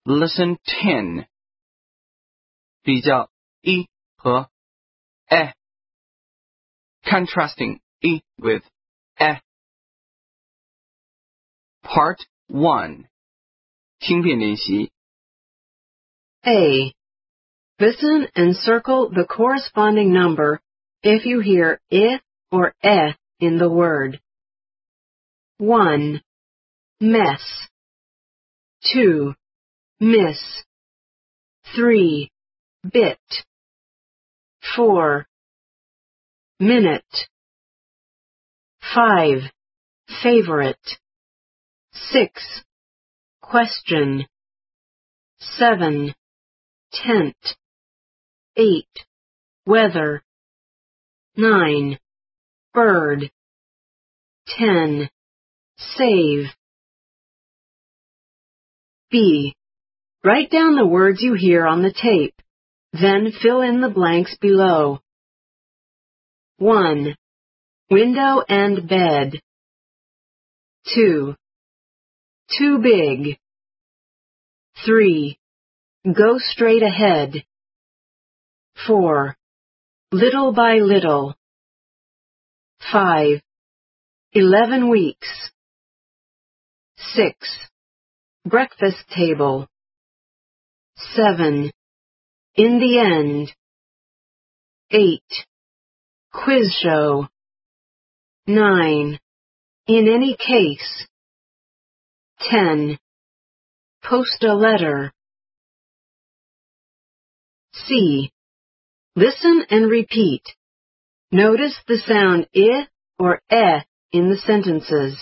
Lesson 10. 比较 e 和 e. Contrasting e with e. Part 1. 听辨练习 A. Listen and circle the corresponding number if you hear I or E in the word. 1. Mess. 2. Miss. 3. Bit. 4. Minute. 5. Favorite. 6. Question. 7. Tent. 8. Weather. 9. Bird. 10. Save. B. Write down the words you hear on the tape. Then fill in the blanks below. 1. Window and bed. 2. Too big. 3. Go straight ahead. 4. Little by little. 5. 11 weeks. 6. Breakfast table. 7. In the end. 8. Quiz show. 9. In any case. 10. Post a letter. C. Listen and repeat. Notice the sound I or E in the sentences.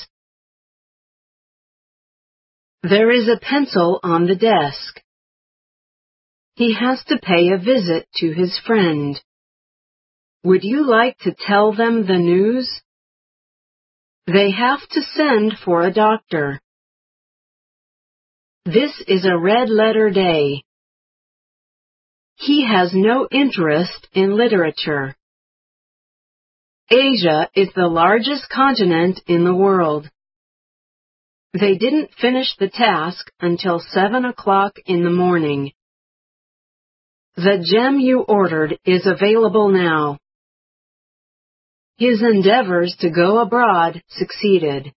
There is a pencil on the desk. He has to pay a visit to his friend. Would you like to tell them the news? They have to send for a doctor. This is a red letter day. He has no interest in literature. Asia is the largest continent in the world. They didn't finish the task until 7 o'clock in the morning. The gem you ordered is available now. His endeavors to go abroad succeeded.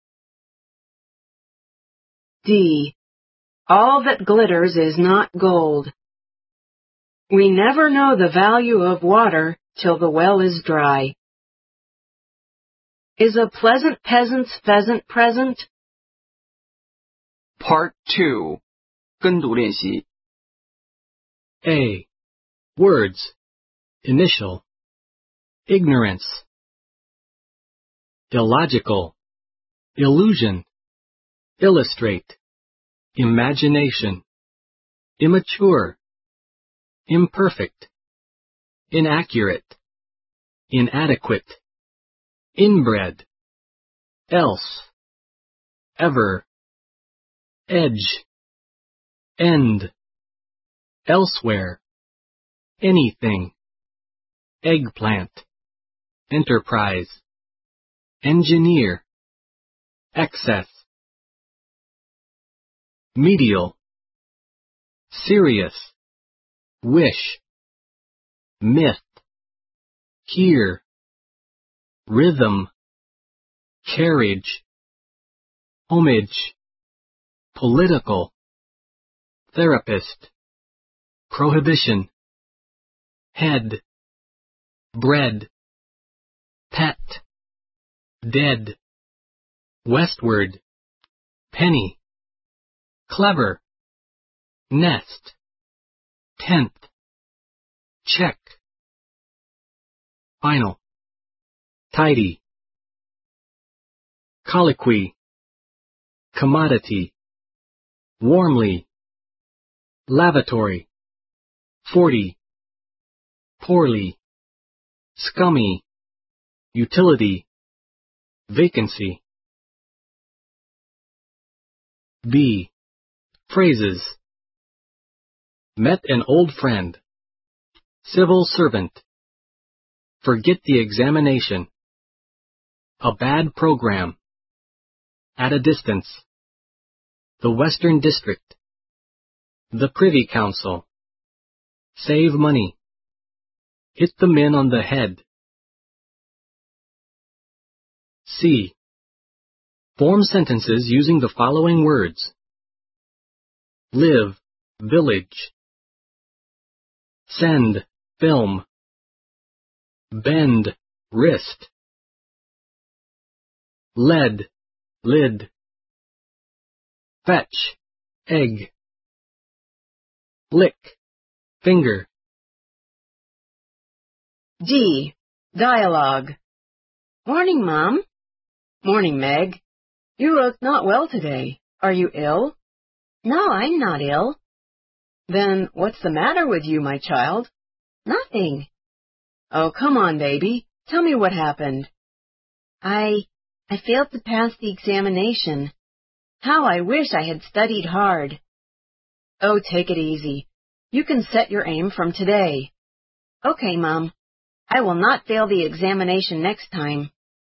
D. All that glitters is not gold. We never know the value of water till the well is dry. Is a pleasant peasant's pheasant present? Part 2. 跟读练习 A. Words. Initial. Ignorance. Illogical. Illusion. Illustrate. Imagination. Immature. Imperfect. Inaccurate. Inadequate. Inbred. Else. Ever. Edge. End. Elsewhere. Anything. Eggplant. Enterprise. Engineer. Excess. Medial. Serious. Wish. Myth. Hear. Rhythm. Carriage. Homage. Political. Therapist. Prohibition. Head. Bread. Pet. Dead. Westward. Penny. Clever. Nest. Tenth. Check. Final. Tidy. Colloquy. Commodity. Warmly. Lavatory. 40. Poorly. Scummy. Utility. Vacancy. B. Phrases. Met an old friend. Civil servant. Forget the examination. A bad program. At a distance. The Western District. The Privy Council. Save money. Hit the men on the head. C. Form sentences using the following words. Live, village. Send, film. Bend, wrist. Lead, lid. Fetch, egg. Lick, finger. D. Dialogue. Morning, Mom. Morning, Meg. You look not well today. Are you ill? No, I'm not ill. Then what's the matter with you, my child? Nothing. Oh, come on, baby. Tell me what happened. I failed to pass the examination. How I wish I had studied hard. Oh, take it easy. You can set your aim from today. Okay, Mom. I will not fail the examination next time.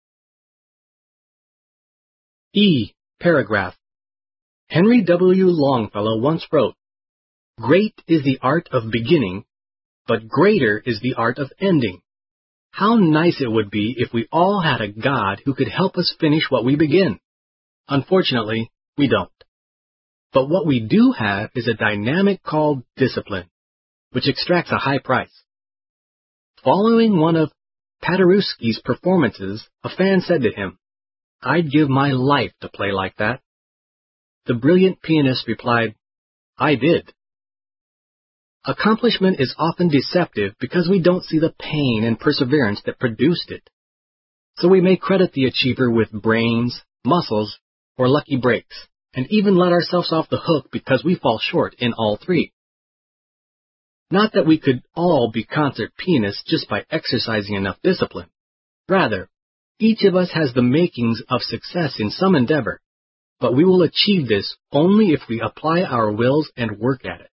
E. Paragraph. Henry W. Longfellow once wrote, "Great is the art of beginning, but greater is the art of ending." How nice it would be if we all had a God who could help us finish what we begin. Unfortunately, we don't. But what we do have is a dynamic called discipline, which extracts a high price. Following one of Paderewski's performances, a fan said to him, "I'd give my life to play like that." The brilliant pianist replied, "I did." Accomplishment is often deceptive because we don't see the pain and perseverance that produced it. So we may credit the achiever with brains, muscles, or lucky breaks, and even let ourselves off the hook because we fall short in all three. Not that we could all be concert pianists just by exercising enough discipline. Rather, each of us has the makings of success in some endeavor, but we will achieve this only if we apply our wills and work at it.